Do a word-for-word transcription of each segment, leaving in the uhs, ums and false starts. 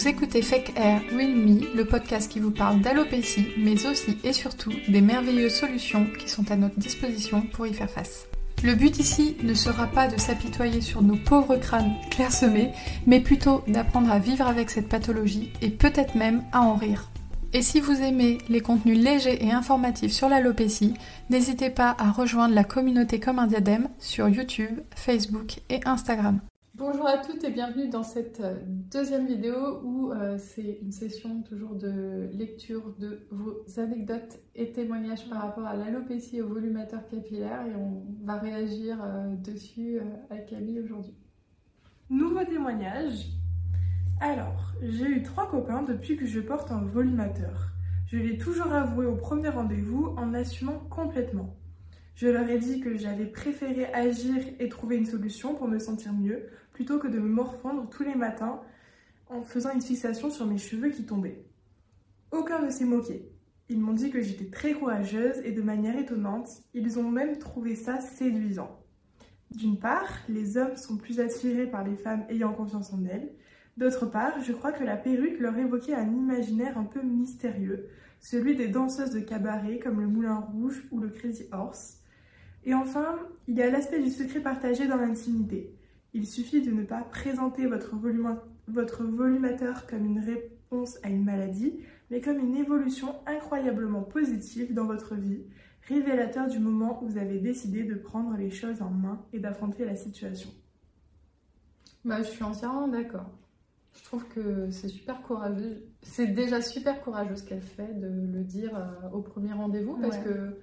Vous écoutez Fake Hair Real Me, le podcast qui vous parle d'alopécie, mais aussi et surtout des merveilleuses solutions qui sont à notre disposition pour y faire face. Le but ici ne sera pas de s'apitoyer sur nos pauvres crânes clairsemés, mais plutôt d'apprendre à vivre avec cette pathologie et peut-être même à en rire. Et si vous aimez les contenus légers et informatifs sur l'alopécie, n'hésitez pas à rejoindre la communauté Comme un diadème sur YouTube, Facebook et Instagram. Bonjour à toutes et bienvenue dans cette deuxième vidéo où euh, c'est une session toujours de lecture de vos anecdotes et témoignages par rapport à l'alopécie et au volumateur capillaire et on va réagir euh, dessus euh, avec Camille aujourd'hui. Nouveau témoignage. Alors, j'ai eu trois copains depuis que je porte un volumateur. Je l'ai toujours avoué au premier rendez-vous en assumant complètement. Je leur ai dit que j'avais préféré agir et trouver une solution pour me sentir mieux, plutôt que de me morfondre tous les matins en faisant une fixation sur mes cheveux qui tombaient. Aucun ne s'est moqué. Ils m'ont dit que j'étais très courageuse et de manière étonnante, ils ont même trouvé ça séduisant. D'une part, les hommes sont plus attirés par les femmes ayant confiance en elles. D'autre part, je crois que la perruque leur évoquait un imaginaire un peu mystérieux, celui des danseuses de cabaret comme le Moulin Rouge ou le Crazy Horse. Et enfin, il y a l'aspect du secret partagé dans l'intimité. Il suffit de ne pas présenter votre, voluma- votre volumateur comme une réponse à une maladie, mais comme une évolution incroyablement positive dans votre vie, révélateur du moment où vous avez décidé de prendre les choses en main et d'affronter la situation. Bah, je suis entièrement d'accord. Je trouve que c'est super courageux. C'est déjà super courageux ce qu'elle fait de le dire euh, au premier rendez-vous parce ouais. que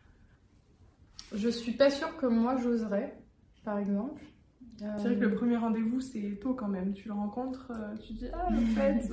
je suis pas sûre que moi j'oserais, par exemple. Euh... C'est vrai que le premier rendez-vous c'est tôt quand même. Tu le rencontres, euh, tu dis ah le fait.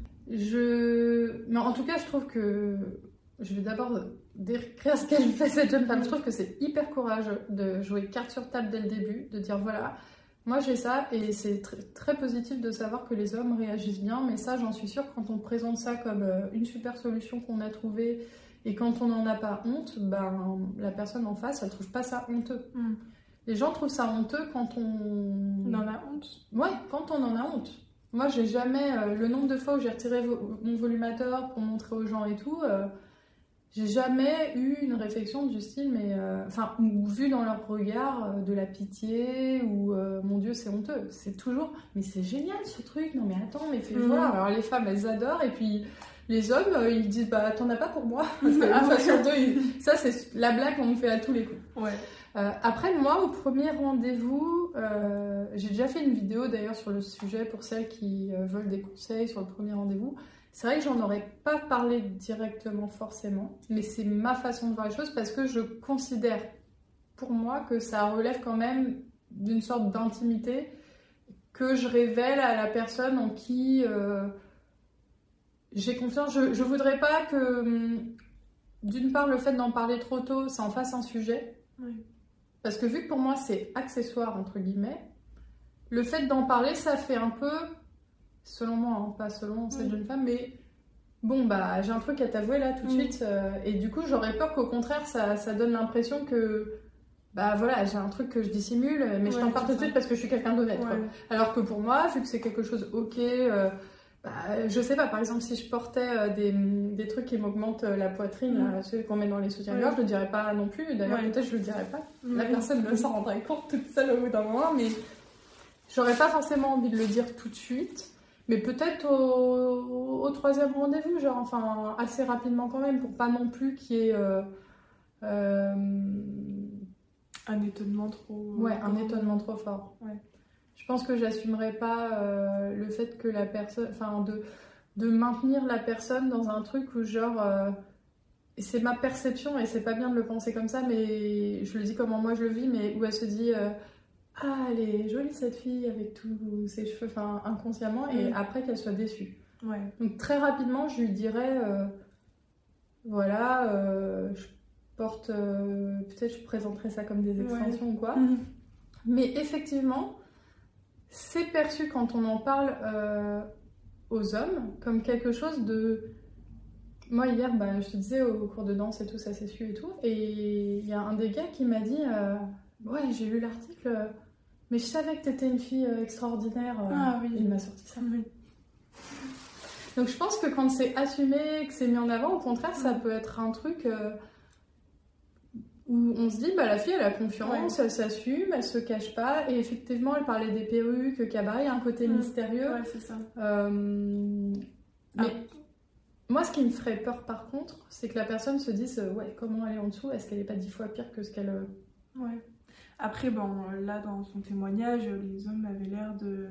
je, mais en tout cas je trouve que je vais d'abord décrire ce qu'elle fait cette jeune femme. Je trouve que c'est hyper courageux de jouer carte sur table dès le début, de dire voilà. Moi j'ai ça et c'est très, très positif de savoir que les hommes réagissent bien, mais ça j'en suis sûre quand on présente ça comme une super solution qu'on a trouvée et quand on n'en a pas honte, ben, la personne en face elle trouve pas ça honteux. Mm. Les gens trouvent ça honteux quand on... On en a honte. Ouais, quand on en a honte. Moi j'ai jamais, euh, le nombre de fois où j'ai retiré vo- mon volumateur pour montrer aux gens et tout... Euh, J'ai jamais eu une réflexion du style, mais euh, enfin, ou vu dans leur regard euh, de la pitié ou euh, mon Dieu, c'est honteux. C'est toujours, mais c'est génial ce truc. Non, mais attends, mais fais voir. Mmh. Alors les femmes, elles adorent, et puis les hommes, euh, ils disent, bah t'en as pas pour moi. Parce que une fois sur deux, ils... ça c'est la blague qu'on me fait à tous les coups. Ouais. Euh, après, moi, au premier rendez-vous, euh, j'ai déjà fait une vidéo d'ailleurs sur le sujet pour celles qui euh, veulent des conseils sur le premier rendez-vous. C'est vrai que j'en aurais pas parlé directement forcément, mais c'est ma façon de voir les choses parce que je considère pour moi que ça relève quand même d'une sorte d'intimité que je révèle à la personne en qui euh, j'ai confiance. Je, je voudrais pas que, d'une part, le fait d'en parler trop tôt, ça en fasse un sujet. Oui. Parce que vu que pour moi c'est accessoire, entre guillemets, le fait d'en parler, ça fait un peu... selon moi, hein, pas selon cette oui. jeune femme, mais bon, bah j'ai un truc à t'avouer là tout de oui. suite, euh, et du coup j'aurais peur qu'au contraire ça, ça donne l'impression que, bah voilà, j'ai un truc que je dissimule, mais ouais, je t'en parle tout de suite parce que je suis quelqu'un d'honnête. Ouais. Quoi. Alors que pour moi, vu que c'est quelque chose ok, euh, bah, je sais pas, par exemple si je portais euh, des, des trucs qui m'augmentent la poitrine, mm. là, ceux qu'on met dans les soutiens-gorge, ouais. je le dirais pas non plus, d'ailleurs ouais. peut-être je le dirais pas, mm. la personne ne s'en rendrait compte toute seule au bout d'un moment, mais j'aurais pas forcément envie de le dire tout de suite. Mais peut-être au, au troisième rendez-vous, genre, enfin, assez rapidement quand même, pour pas non plus qu'il y ait... Euh, euh, un étonnement trop... Ouais, un étonnement trop fort. Ouais. Je pense que j'assumerais pas euh, le fait que la personne... Enfin, de, de maintenir la personne dans un truc où, genre... Euh, c'est ma perception, et c'est pas bien de le penser comme ça, mais je le dis comment moi je le vis, mais où elle se dit... Euh, ah, elle est jolie cette fille avec tous ses cheveux, enfin inconsciemment, et mmh. après qu'elle soit déçue. Ouais. Donc très rapidement, je lui dirais, euh, voilà, euh, je porte, euh, peut-être je présenterai ça comme des extensions ouais. ou quoi. Mmh. Mais effectivement, c'est perçu quand on en parle euh, aux hommes comme quelque chose de... Moi hier, bah, je te disais au cours de danse et tout, ça s'est su et tout, et il y a un des gars qui m'a dit... Euh, ouais, j'ai lu l'article, mais je savais que t'étais une fille extraordinaire. Ah oui. Il m'a sorti ça. Oui. Donc je pense que quand c'est assumé, que c'est mis en avant, au contraire, ça peut être un truc euh, où on se dit, bah la fille elle a confiance, ouais. elle s'assume, elle se cache pas. Et effectivement, elle parlait des perruques, cabaret, il y a un côté mmh. mystérieux. Ouais, c'est ça. Euh, mais ah. moi, ce qui me ferait peur par contre, c'est que la personne se dise, euh, ouais, comment elle est en dessous, est-ce qu'elle est pas dix fois pire que ce qu'elle... Euh... Ouais. Après, bon, là, dans son témoignage, les hommes avaient l'air de,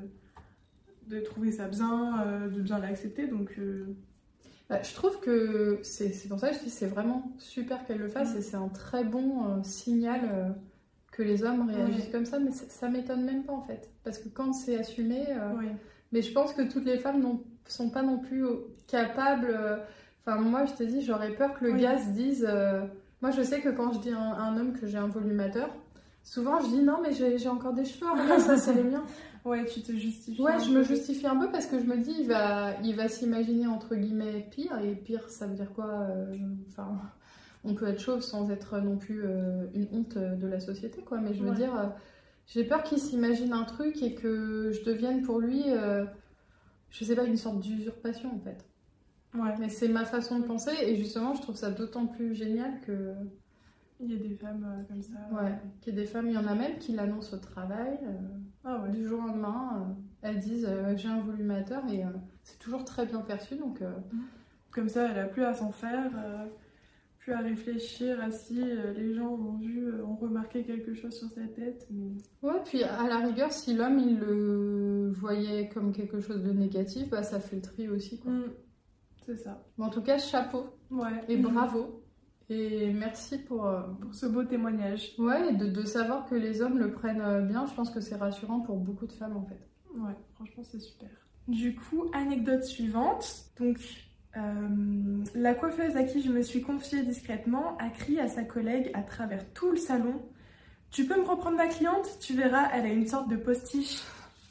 de trouver ça bien, euh, de bien l'accepter, donc... Euh... Bah, je trouve que c'est pour ça que je dis c'est vraiment super qu'elle le fasse, mmh. et c'est un très bon euh, signal euh, que les hommes réagissent ouais. comme ça, mais ça m'étonne même pas, en fait. Parce que quand c'est assumé... Euh... Ouais. Mais je pense que toutes les femmes ne sont pas non plus capables... Enfin, euh... moi, je te dis, j'aurais peur que le oui. gars se dise... Euh... Moi, je sais que quand je dis à un, un homme que j'ai un volumateur, souvent, je dis non, mais j'ai encore des cheveux, regarde, ça, c'est les miens. Ouais, tu te justifies. Ouais, je me justifie un peu parce que je me dis, il va, il va s'imaginer entre guillemets pire. Et pire, ça veut dire quoi euh, enfin, on peut être chauve sans être non plus euh, une honte de la société, quoi. Mais je veux ouais. dire, euh, j'ai peur qu'il s'imagine un truc et que je devienne pour lui, euh, je sais pas, une sorte d'usurpation, en fait. Ouais. Mais c'est ma façon de penser et justement, je trouve ça d'autant plus génial que... Il y a des femmes euh, comme ça. Ouais, qu'il y a des femmes, il y en a même qui l'annoncent au travail. Euh, ah ouais. Du jour au lendemain, euh, elles disent euh, j'ai un volumateur et euh, c'est toujours très bien perçu. Donc, euh... comme ça, elle a plus à s'en faire, euh, plus à réfléchir à si euh, les gens ont vu, euh, ont remarqué quelque chose sur sa tête. Mais... Ouais, puis à la rigueur, si l'homme il le voyait comme quelque chose de négatif, bah, ça fait le tri aussi, quoi. Mmh. C'est ça. Bon, en tout cas, chapeau ouais. et bravo. Et merci pour, euh, pour ce beau témoignage. Ouais, de, de savoir que les hommes le prennent bien, je pense que c'est rassurant pour beaucoup de femmes en fait. Ouais, franchement c'est super. Du coup, anecdote suivante. Donc, euh, la coiffeuse à qui je me suis confiée discrètement a crié à sa collègue à travers tout le salon « Tu peux me reprendre ma cliente? Tu verras, elle a une sorte de postiche. »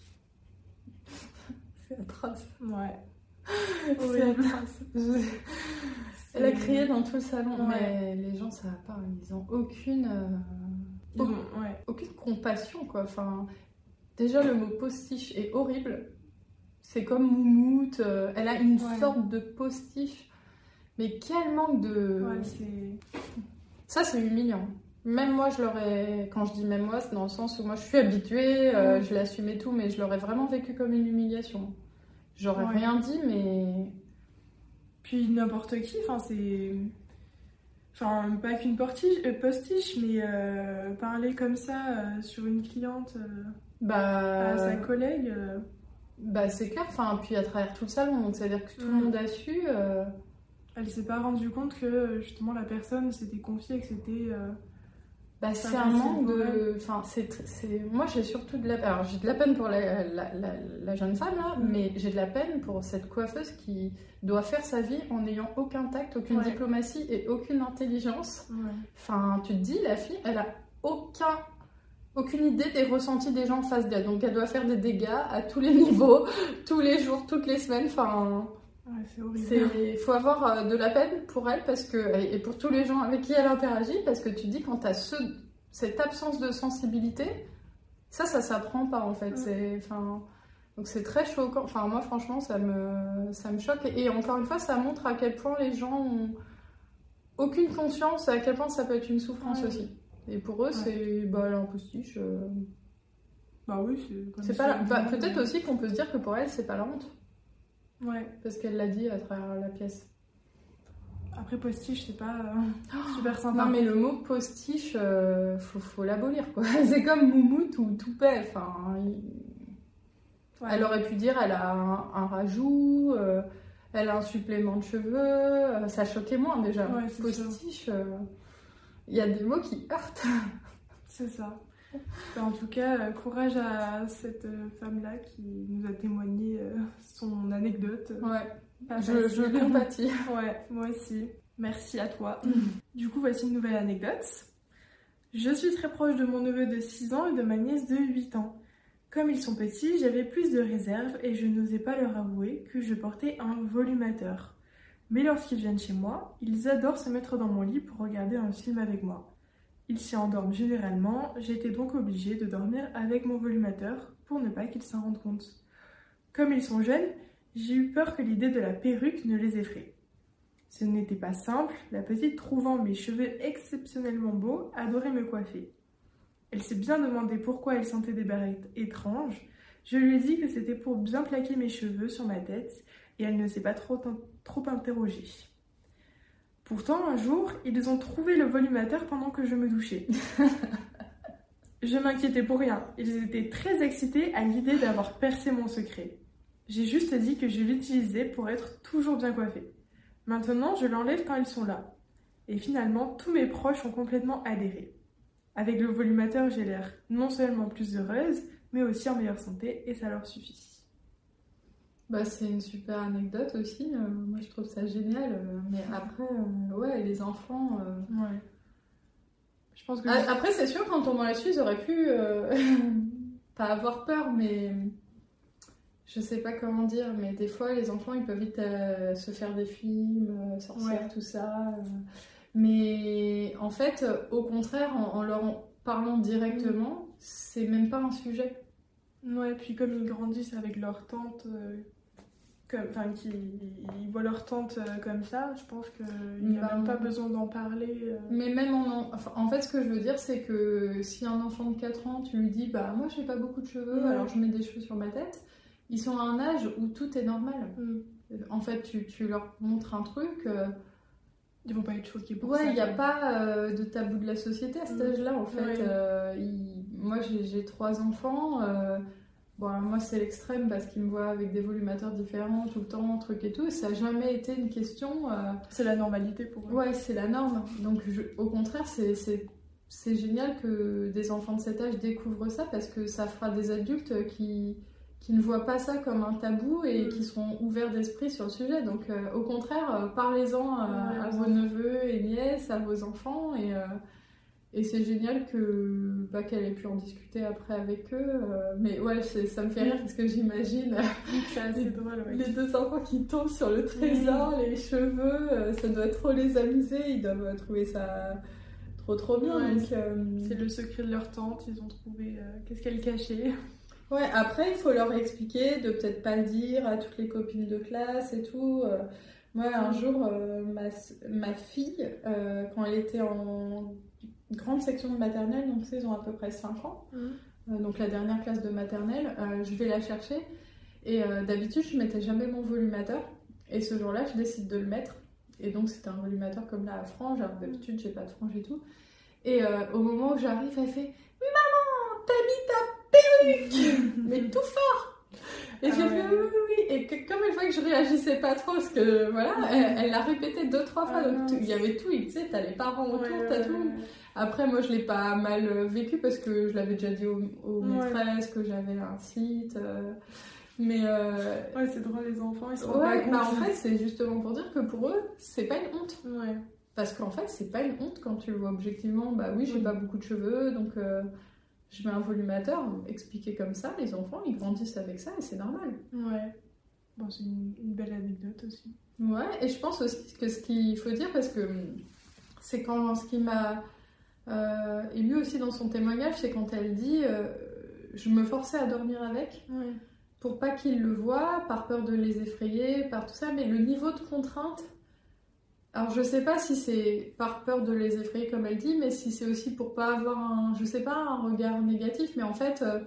C'est atroce. Ouais. C'est atroce. Je... Elle a crié dans tout le salon, ouais. mais les gens ça va pas, ils ont aucune, euh, ils aucune, ont, ouais. aucune compassion quoi. Enfin, déjà le mot postiche est horrible, c'est comme moumoute, euh, elle a une ouais. sorte de postiche, mais quel manque de... Ouais, c'est... Ça c'est humiliant. Même moi je l'aurais, quand je dis même moi c'est dans le sens où moi je suis habituée, euh, mmh. je l'assume et tout, mais je l'aurais vraiment vécu comme une humiliation. J'aurais ouais. rien dit mais... Puis n'importe qui, enfin c'est... Enfin, pas qu'une euh, postiche, mais euh, parler comme ça euh, sur une cliente, euh, bah, à sa collègue... Euh... Bah c'est clair, enfin, puis à travers tout le salon, donc c'est-à-dire que tout mmh. le monde a su... Euh... Elle s'est pas rendue compte que justement la personne s'était confiée et que c'était... Euh... Bah, c'est un manque de... Enfin, c'est... Moi, j'ai surtout de la... Alors, j'ai de la peine pour la, la, la, la jeune femme, là, mmh. mais j'ai de la peine pour cette coiffeuse qui doit faire sa vie en n'ayant aucun tact, aucune ouais. diplomatie et aucune intelligence. Ouais. Enfin, tu te dis, la fille, elle a aucun... aucune idée des ressentis des gens en face d'elle. Donc, elle doit faire des dégâts à tous les niveaux, tous les jours, toutes les semaines, enfin... Ouais, c'est horrible. Il faut avoir de la peine pour elle parce que, et pour tous les gens avec qui elle interagit, parce que tu dis quand tu as ce, cette absence de sensibilité, ça, ça s'apprend pas en fait. Ouais. Enfin, donc c'est très choquant. Enfin, moi franchement, ça me, ça me choque. Et, et encore une fois, ça montre à quel point les gens ont aucune conscience, à quel point ça peut être une souffrance ouais. aussi. Et pour eux, ouais. c'est bah, un postiche. Euh... Bah oui, c'est pas la... bah, peut-être aussi qu'on peut se dire que pour elle, c'est pas la honte. Ouais. Parce qu'elle l'a dit à travers la pièce. Après, postiche, c'est pas euh, oh, super sympa. Non, mais le mot postiche, euh, faut, faut l'abolir, quoi. C'est comme moumoute ou toupet. Enfin, il... ouais. Elle aurait pu dire elle a un, un rajout, euh, elle a un supplément de cheveux. Euh, ça choquait moins déjà. Ouais, postiche, il euh, y a des mots qui heurtent. C'est ça. En tout cas, courage à cette femme-là qui nous a témoigné son anecdote. Ouais, je, je compatis. Ouais, moi aussi. Merci à toi. Du coup, voici une nouvelle anecdote. Je suis très proche de mon neveu de six ans et de ma nièce de huit ans. Comme ils sont petits, j'avais plus de réserve et je n'osais pas leur avouer que je portais un volumateur. Mais lorsqu'ils viennent chez moi, ils adorent se mettre dans mon lit pour regarder un film avec moi. Ils s'y endorment généralement, j'étais donc obligée de dormir avec mon volumateur pour ne pas qu'ils s'en rendent compte. Comme ils sont jeunes, J'ai eu peur que l'idée de la perruque ne les effraie. Ce n'était pas simple, la petite, trouvant mes cheveux exceptionnellement beaux, adorait me coiffer. Elle s'est bien demandé pourquoi elle sentait des barrettes étranges. Je lui ai dit que c'était pour bien plaquer mes cheveux sur ma tête et elle ne s'est pas trop, trop interrogée. Pourtant, un jour, ils ont trouvé le volumateur pendant que je me douchais. Je m'inquiétais pour rien. Ils étaient très excités à l'idée d'avoir percé mon secret. J'ai juste dit que je l'utilisais pour être toujours bien coiffée. Maintenant, je l'enlève quand ils sont là. Et finalement, tous mes proches ont complètement adhéré. Avec le volumateur, j'ai l'air non seulement plus heureuse, mais aussi en meilleure santé, et ça leur suffit. Bah, c'est une super anecdote aussi. Euh, moi, je trouve ça génial. Euh, mais après, euh, ouais, les enfants... Euh... Ouais. Je pense que... Ah, après, c'est sûr, quand on l'a su, ils auraient pu euh, pas avoir peur, mais... Je sais pas comment dire, mais des fois, les enfants, ils peuvent vite euh, se faire des films, euh, sorcières, ouais. tout ça. Euh. Mais en fait, au contraire, en, en leur en parlant directement, mmh. c'est même pas un sujet. Ouais, puis comme ils grandissent avec leur tante, euh, comme, enfin, qu'ils ils voient leur tante euh, comme ça, je pense qu'il n'y a bah, même pas besoin d'en parler. Euh. Mais même en, enfin, en fait, ce que je veux dire, c'est que si un enfant de quatre ans, tu lui dis, bah moi, j'ai pas beaucoup de cheveux, mmh. alors je mets des cheveux sur ma tête. Ils sont à un âge où tout est normal. Mm. En fait, tu, tu leur montres un truc. Euh... Ils vont pas être choqués pour ouais, ça. Ouais, il n'y a pas euh, de tabou de la société à cet mm. âge-là, en fait. Ouais. Euh, il... Moi, j'ai, j'ai trois enfants. Euh... Bon, moi, c'est l'extrême parce qu'ils me voient avec des volumateurs différents tout le temps, trucs et tout. Et ça n'a jamais été une question. Euh... C'est la normalité pour eux. Ouais, c'est la norme. Donc, je... au contraire, c'est, c'est... c'est génial que des enfants de cet âge découvrent ça parce que ça fera des adultes qui... qui ne voient pas ça comme un tabou et mmh. qui sont ouverts d'esprit sur le sujet. Donc, euh, au contraire, euh, parlez-en euh, ouais, à vos neveux et nièces, à vos enfants. Et, euh, et c'est génial que, bah, qu'elle ait pu en discuter après avec eux. Euh, mais ouais, ça me fait rire parce que j'imagine c'est assez les, drôle, ouais. les deux enfants qui tombent sur le trésor, mmh. les cheveux. Euh, ça doit trop les amuser. Ils doivent trouver ça trop, trop bien. Ouais, donc, euh... c'est le secret de leur tante. Ils ont trouvé euh, qu'est-ce qu'elle cachait. Ouais, après, il faut leur expliquer de peut-être pas le dire à toutes les copines de classe et tout. Euh, moi, un jour, euh, ma, ma fille, euh, quand elle était en grande section de maternelle, donc ils ont à peu près cinq ans, mmh. euh, donc la dernière classe de maternelle, euh, je vais la chercher. Et euh, d'habitude, je mettais jamais mon volumateur. Et ce jour-là, je décide de le mettre. Et donc, c'était un volumateur comme là à frange. Alors, d'habitude, j'ai pas de frange et tout. Et euh, au moment où j'arrive, elle fait « Maman, t'as mis ta perruque !» Mais tout fort. Et ah j'ai ouais. fait oui, oui, oui. Et que, comme une fois que je réagissais pas trop, parce que voilà, mmh. elle, elle l'a répété deux, trois fois. Ah donc il y avait tout, tu sais, t'as les parents autour, ouais, t'as ouais, tout. Ouais. Après, moi, je l'ai pas mal vécu parce que je l'avais déjà dit aux, aux ouais. maîtresses que j'avais un site. Euh, mais euh, ouais, c'est drôle, les enfants, ils se rendent ouais, pas compte. Bah, en fait, c'est justement pour dire que pour eux, c'est pas une honte. Ouais. Parce qu'en fait, c'est pas une honte quand tu le vois objectivement. Bah oui, j'ai mmh. pas beaucoup de cheveux, donc. Euh, je mets un volumateur, expliqué comme ça, les enfants, ils grandissent avec ça et c'est normal. Ouais. Bon, c'est une, une belle anecdote aussi. Ouais, et je pense aussi que ce qu'il faut dire, parce que c'est quand ce qui m'a euh, ému aussi dans son témoignage, c'est quand elle dit euh, je me forçais à dormir avec ouais. pour pas qu'ils le voient, par peur de les effrayer, par tout ça, mais le niveau de contrainte. Alors je sais pas si c'est par peur de les effrayer comme elle dit, mais si c'est aussi pour pas avoir un, je sais pas, un regard négatif, mais en fait euh,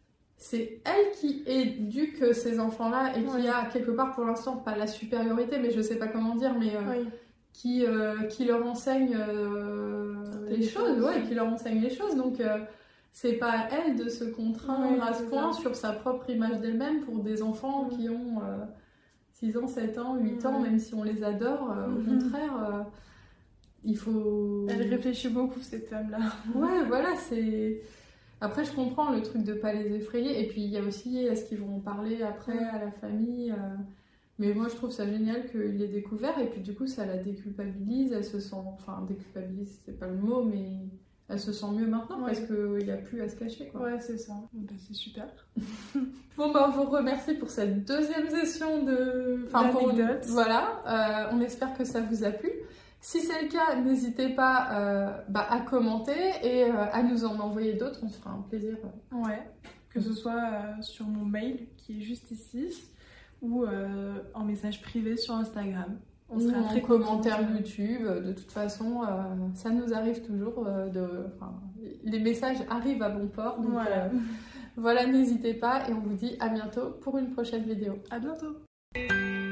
c'est elle qui éduque ces enfants-là et oui. qui a quelque part pour l'instant pas la supériorité, mais je sais pas comment dire, mais euh, oui. qui, euh, qui leur enseigne euh, les choses, choses, ouais, qui leur enseigne les choses, donc euh, c'est pas à elle de se contraindre oui, à ce point ça. Sur sa propre image d'elle-même pour des enfants oui. qui ont euh, six ans, sept ans, huit ans, mmh. même si on les adore, euh, mmh. au contraire, euh, il faut... Elle réfléchit beaucoup, cette femme-là. Ouais, voilà, c'est... Après, je comprends le truc de pas les effrayer, et puis il y a aussi, est-ce qu'ils vont en parler après mmh. à la famille euh... Mais moi, je trouve ça génial qu'il l'ait découvert, et puis du coup, ça la déculpabilise, elle se sent... Enfin, déculpabilise, c'est pas le mot, mais... Elle se sent mieux maintenant ouais. parce qu'il n'y a plus à se cacher. Quoi. Ouais, c'est ça. Bah, c'est super. Bon, bah, on vous remercie pour cette deuxième session de... Enfin, pour... Voilà. Euh, on espère que ça vous a plu. Si c'est le cas, n'hésitez pas euh, bah, à commenter et euh, à nous en envoyer d'autres. On se fera un plaisir. Ouais. Que ce soit euh, sur mon mail qui est juste ici ou euh, en message privé sur Instagram. On ou en commentaire YouTube. De toute façon, euh, ça nous arrive toujours. Euh, de, enfin, les messages arrivent à bon port. Donc, voilà, euh, voilà, n'hésitez pas et on vous dit à bientôt pour une prochaine vidéo. À bientôt.